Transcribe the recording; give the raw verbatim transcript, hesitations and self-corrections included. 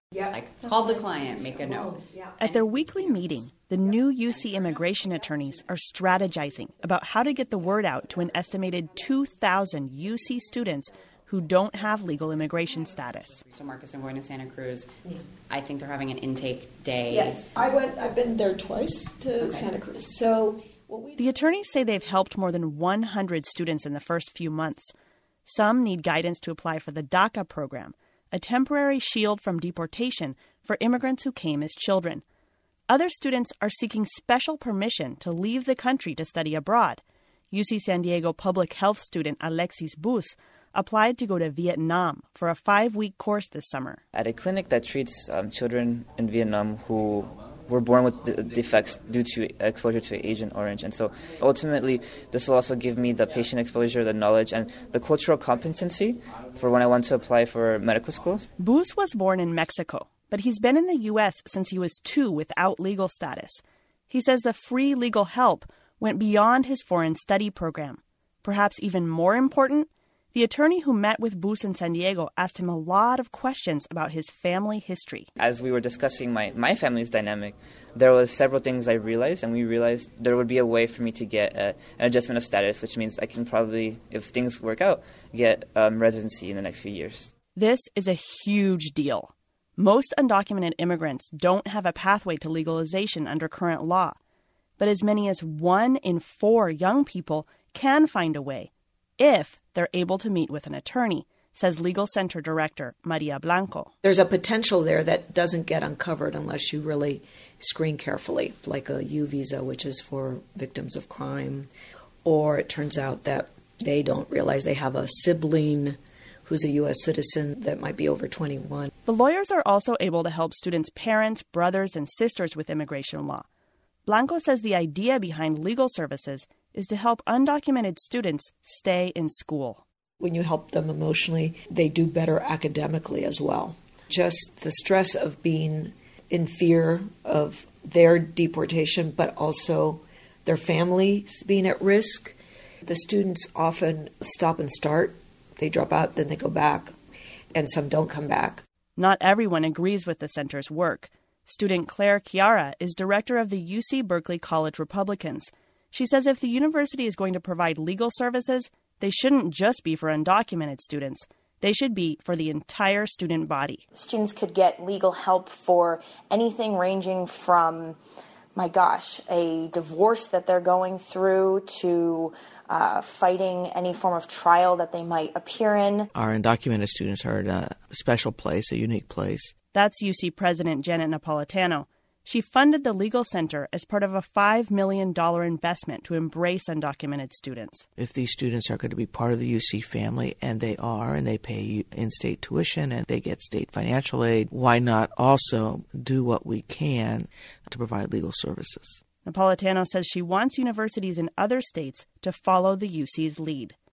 Yeah. Like, call the client, make a note. At their weekly meeting, the new U C immigration attorneys are strategizing about how to get the word out to an estimated two thousand U C students who don't have legal immigration status. So Marcus, I'm going to Santa Cruz. Yeah. I think they're having an intake day. Yes, I went. I've been there twice to okay. Santa Cruz. So what we the attorneys say they've helped more than one hundred students in the first few months. Some need guidance to apply for the DACA program, a temporary shield from deportation for immigrants who came as children. Other students are seeking special permission to leave the country to study abroad. U C San Diego public health student Alexis Bus applied to go to Vietnam for a five-week course this summer. At a clinic that treats um, children in Vietnam who were born with de- defects due to exposure to Agent Orange. And so ultimately, this will also give me the patient exposure, the knowledge, and the cultural competency for when I want to apply for medical school. Bus was born in Mexico, but he's been in the U S since he was two without legal status. He says the free legal help went beyond his foreign study program. Perhaps even more important, the attorney who met with Bus in San Diego asked him a lot of questions about his family history. As we were discussing my, my family's dynamic, there was several things I realized, and we realized there would be a way for me to get a, an adjustment of status, which means I can probably, if things work out, get um, residency in the next few years. This is a huge deal. Most undocumented immigrants don't have a pathway to legalization under current law, but as many as one in four young people can find a way if they're able to meet with an attorney, says Legal Center Director Maria Blanco. There's a potential there that doesn't get uncovered unless you really screen carefully, like a U visa, which is for victims of crime, or it turns out that they don't realize they have a sibling who's a U S citizen that might be over twenty-one. The lawyers are also able to help students' parents, brothers, and sisters with immigration law. Blanco says the idea behind legal services is to help undocumented students stay in school. When you help them emotionally, they do better academically as well. Just the stress of being in fear of their deportation, but also their families being at risk. The students often stop and start. They drop out, then they go back, and some don't come back. Not everyone agrees with the center's work. Student Claire Chiara is director of the U C Berkeley College Republicans. She says if the university is going to provide legal services, they shouldn't just be for undocumented students. They should be for the entire student body. Students could get legal help for anything ranging from, my gosh, a divorce that they're going through to uh, fighting any form of trial that they might appear in. Our undocumented students are in a special place, a unique place. That's U C President Janet Napolitano. She funded the Legal Center as part of a five million dollars investment to embrace undocumented students. If these students are going to be part of the U C family, and they are, and they pay in-state tuition, and they get state financial aid, why not also do what we can to provide legal services? Napolitano says she wants universities in other states to follow the U C's lead.